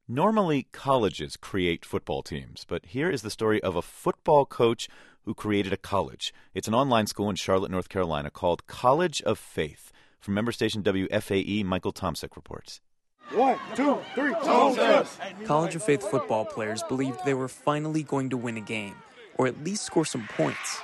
Normally, colleges create football teams, but here is the story of a football coach who created a college. It's an online school in Charlotte, North Carolina called College of Faith. From member station WFAE, Michael Tomsic reports. 1, 2, 3, Tomsic! College of Faith football players believed they were finally going to win a game, or at least score some points.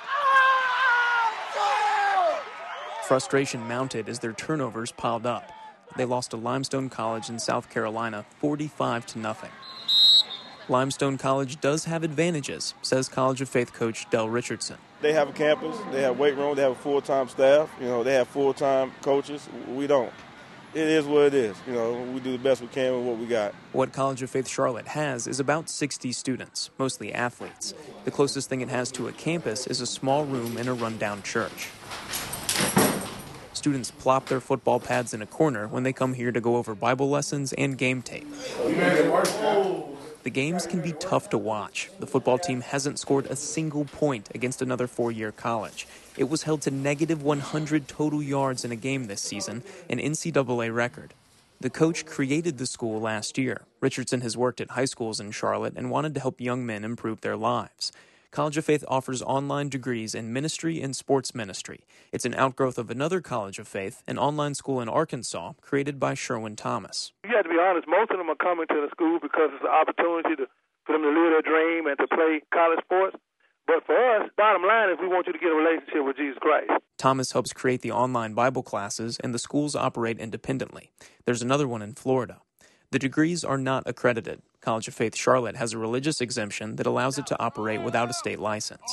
Frustration mounted as their turnovers piled up. They lost to Limestone College in South Carolina 45-0. Limestone College does have advantages, says College of Faith coach Del Richardson. They have a campus, they have weight room, they have a full-time staff, they have full-time coaches. We don't. It is what it is. We do the best we can with what we got. What College of Faith Charlotte has is about 60 students, mostly athletes. The closest thing it has to a campus is a small room in a rundown church. Students plop their football pads in a corner when they come here to go over Bible lessons and game tape. The games can be tough to watch. The football team hasn't scored a single point against another four-year college. It was held to negative 100 total yards in a game this season, an NCAA record. The coach created the school last year. Richardson has worked at high schools in Charlotte and wanted to help young men improve their lives. College of Faith offers online degrees in ministry and sports ministry. It's an outgrowth of another College of Faith, an online school in Arkansas created by Sherwin Thomas. You have to be honest, most of them are coming to the school because it's an opportunity for them to live their dream and to play college sports. But for us, bottom line is we want you to get a relationship with Jesus Christ. Thomas helps create the online Bible classes, and the schools operate independently. There's another one in Florida. The degrees are not accredited. College of Faith Charlotte has a religious exemption that allows it to operate without a state license.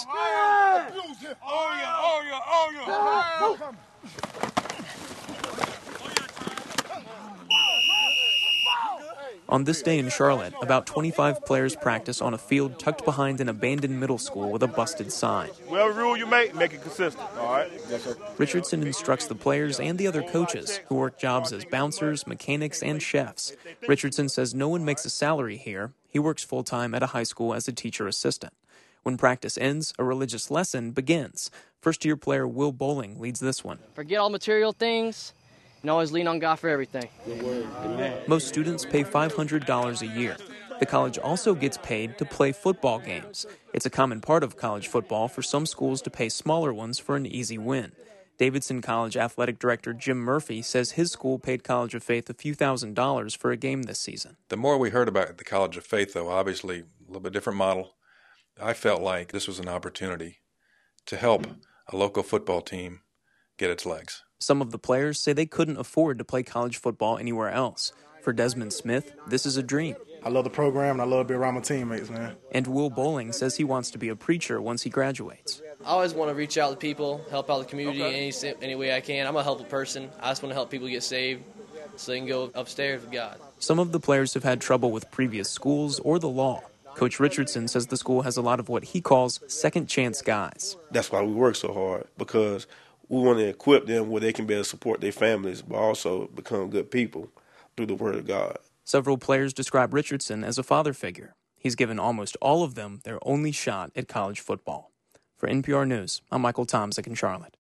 On this day in Charlotte, about 25 players practice on a field tucked behind an abandoned middle school with a busted sign. Whatever rule you make it consistent, all right? Yes, sir. Richardson instructs the players and the other coaches who work jobs as bouncers, mechanics, and chefs. Richardson says no one makes a salary here. He works full-time at a high school as a teacher assistant. When practice ends, a religious lesson begins. First-year player Will Bowling leads this one. Forget all material things and always lean on God for everything. Most students pay $500 a year. The college also gets paid to play football games. It's a common part of college football for some schools to pay smaller ones for an easy win. Davidson College athletic director Jim Murphy says his school paid College of Faith a few $1,000s for a game this season. The more we heard about the College of Faith, though, obviously a little bit different model, I felt like this was an opportunity to help a local football team get its legs. Some of the players say they couldn't afford to play college football anywhere else. For Desmond Smith, this is a dream. I love the program and I love to be around my teammates, man. And Will Bowling says he wants to be a preacher once he graduates. I always want to reach out to people, help out the community any way I can. I'm a helpful person. I just want to help people get saved so they can go upstairs with God. Some of the players have had trouble with previous schools or the law. Coach Richardson says the school has a lot of what he calls second-chance guys. That's why we work so hard, because we want to equip them where they can be able to support their families, but also become good people through the Word of God. Several players describe Richardson as a father figure. He's given almost all of them their only shot at college football. For NPR News, I'm Michael Tomsic in Charlotte.